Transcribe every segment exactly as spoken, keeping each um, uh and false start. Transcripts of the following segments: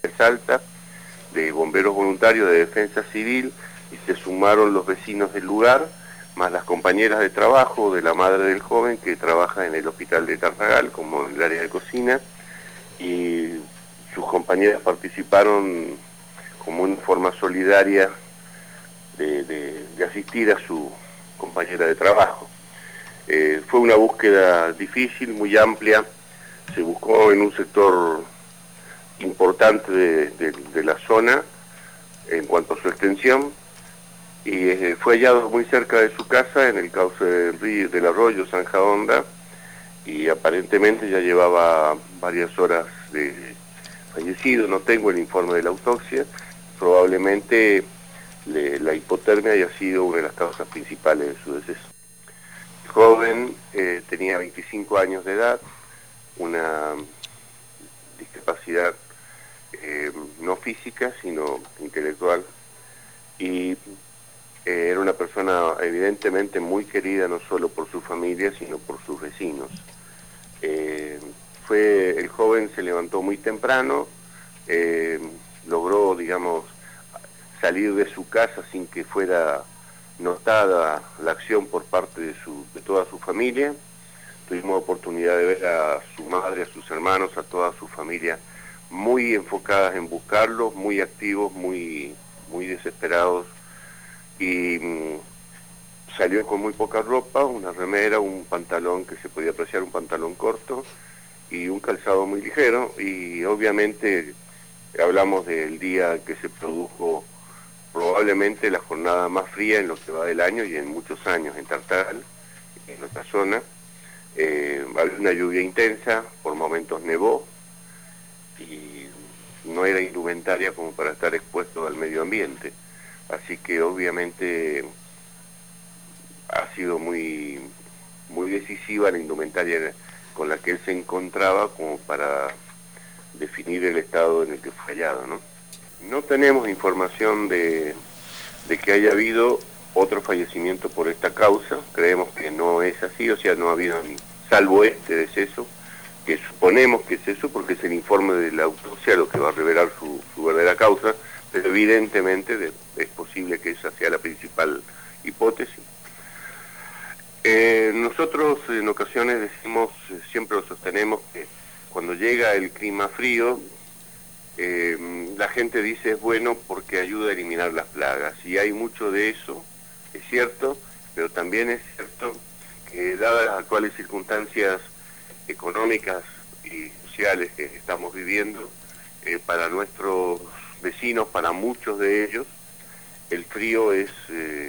de Salta, de bomberos voluntarios de defensa civil, y se sumaron los vecinos del lugar, más las compañeras de trabajo de la madre del joven que trabaja en el hospital de Tartagal, como en el área de cocina, y sus compañeras participaron como una forma solidaria de, de, de asistir a su compañera de trabajo. Eh, fue una búsqueda difícil, muy amplia, se buscó en un sector importante de, de, de la zona en cuanto a su extensión, y eh, fue hallado muy cerca de su casa en el cauce del río, del arroyo Zanja Honda, y aparentemente ya llevaba varias horas de fallecido. No tengo el informe de la autopsia, probablemente le, la hipotermia haya sido una de las causas principales de su deceso. El joven eh, tenía veinticinco años de edad, una discapacidad eh, no física, sino intelectual, y eh, era una persona evidentemente muy querida no solo por su familia, sino por sus vecinos. Eh, fue, el joven se levantó muy temprano, eh, logró, digamos, salir de su casa sin que fuera notada la acción por parte de, su, de toda su familia. Tuvimos oportunidad de ver a su madre, a sus hermanos, a toda su familia muy enfocadas en buscarlo, muy activos, muy, muy desesperados, y mmm, salió con muy poca ropa, una remera, un pantalón que se podía apreciar, un pantalón corto y un calzado muy ligero, y obviamente hablamos del día que se produjo probablemente la jornada más fría en lo que va del año y en muchos años en Tartagal, en nuestra zona. Eh, había una lluvia intensa, por momentos nevó, y no era indumentaria como para estar expuesto al medio ambiente. Así que obviamente ha sido muy, muy decisiva la indumentaria con la que él se encontraba como para definir el estado en el que fue hallado, ¿no? No tenemos información de, de que haya habido otro fallecimiento por esta causa, creemos que no es así, o sea, no ha habido ni, salvo este deceso, que suponemos que es eso porque es el informe de la autopsia lo que va a revelar su, su verdadera causa, pero evidentemente de, es posible que esa sea la principal hipótesis. Eh, nosotros en ocasiones decimos, siempre lo sostenemos, que cuando llega el clima frío, eh, la gente dice es bueno porque ayuda a eliminar las plagas, y hay mucho de eso, es cierto, pero también es cierto que dadas las actuales circunstancias económicas y sociales que estamos viviendo, eh, para nuestros vecinos, para muchos de ellos, el frío es eh,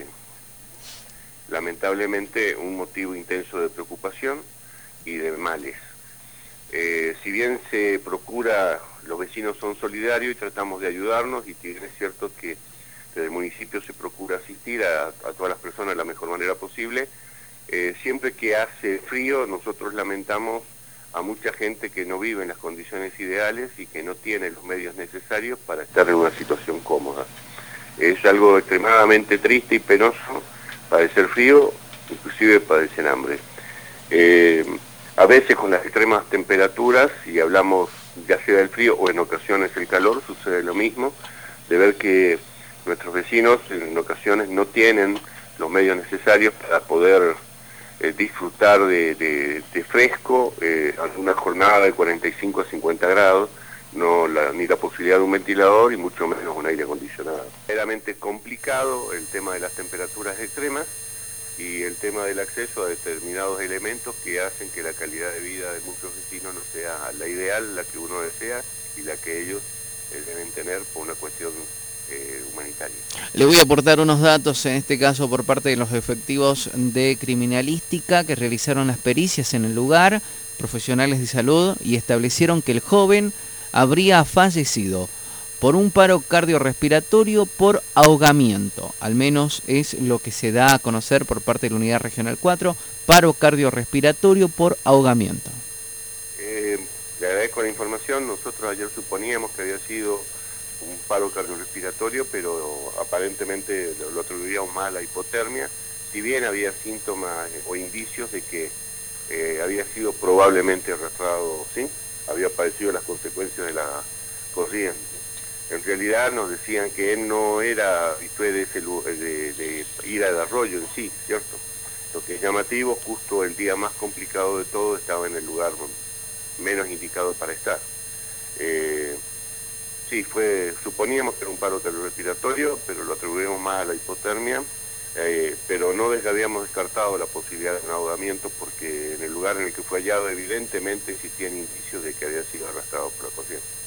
lamentablemente un motivo intenso de preocupación y de males. Eh, si bien se procura, los vecinos son solidarios y tratamos de ayudarnos, y también es cierto que desde el municipio se procura asistir a, a todas las personas de la mejor manera posible, eh, siempre que hace frío nosotros lamentamos a mucha gente que no vive en las condiciones ideales y que no tiene los medios necesarios para estar en una situación cómoda. Es algo extremadamente triste y penoso padecer frío, inclusive padecen hambre. Eh, a veces con las extremas temperaturas, y hablamos ya sea del frío o en ocasiones el calor, sucede lo mismo, de ver que nuestros vecinos en ocasiones no tienen los medios necesarios para poder eh, disfrutar de, de, de fresco, eh, alguna jornada de cuarenta y cinco a cincuenta grados, no la, ni la posibilidad de un ventilador y mucho menos un aire acondicionado. Verdaderamente complicado el tema de las temperaturas extremas y el tema del acceso a determinados elementos que hacen que la calidad de vida de muchos vecinos no sea la ideal, la que uno desea y la que ellos eh, deben tener por una cuestión eh, humanitaria. Le voy a aportar unos datos, en este caso por parte de los efectivos de criminalística que realizaron las pericias en el lugar, profesionales de salud, y establecieron que el joven habría fallecido por un paro cardiorrespiratorio por ahogamiento. Al menos es lo que se da a conocer por parte de la Unidad Regional cuatro, paro cardiorrespiratorio por ahogamiento. Eh, le agradezco la información. Nosotros ayer suponíamos que había sido un paro cardiorrespiratorio, pero aparentemente lo atribuíamos más a la hipotermia, si bien había síntomas o indicios de que eh, había sido probablemente arrastrado, ¿sí? Había padecido las consecuencias de la corriente. En realidad nos decían que él no era habitué de, ese, de, de ir al arroyo en sí, ¿cierto? Lo que es llamativo, justo el día más complicado de todo estaba en el lugar menos indicado para estar. Eh, sí, fue, suponíamos que era un paro cardiorrespiratorio, pero lo atribuimos más a la hipotermia, eh, pero no habíamos descartado la posibilidad de un ahogamiento porque en el lugar en el que fue hallado evidentemente existían indicios de que había sido arrastrado por la corriente.